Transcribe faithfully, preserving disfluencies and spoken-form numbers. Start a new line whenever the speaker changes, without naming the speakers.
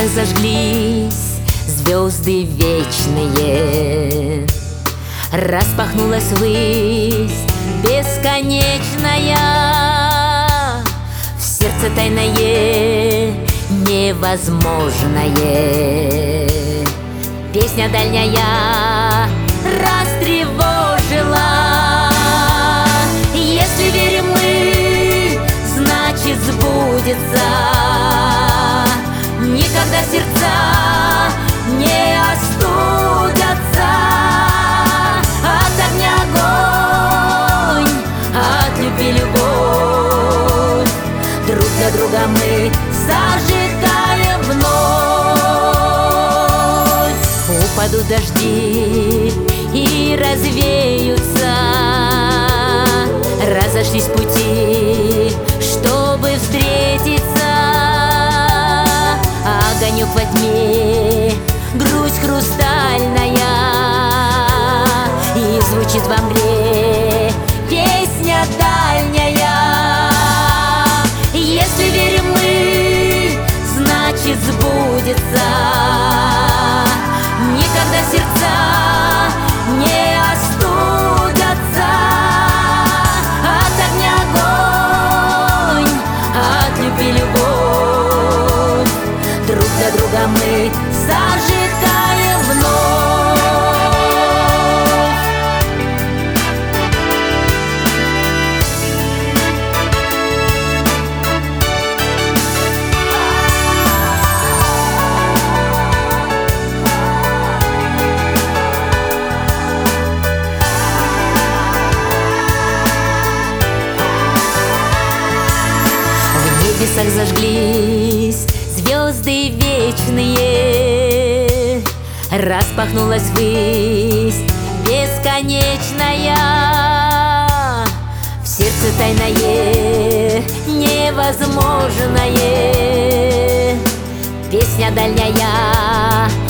небесах зажглись звезды вечные, распахнулась ввысь бесконечная, в сердце тайное, невозможное. Песня дальняя растревожила. Если верим мы, значит сбудется. Никогда сердца не остудятся. От огня огонь, от любви любовь. Друг для друга мы зажигаем вновь. Упадут дожди и развеются, разошлись пути, чтобы встретиться. Огонек во тьме, грудь хрустальная, и звучит во мгле песня дальняя. Если верим мы, значит сбудется. Никогда сердца не остудятся. От огня огонь, от любви любовь. Друг для друга мы зажигаем вновь. В небесах зажглись звезды вечные, распахнулась ввысь бесконечная, в сердце тайное, невозможное. Песня дальняя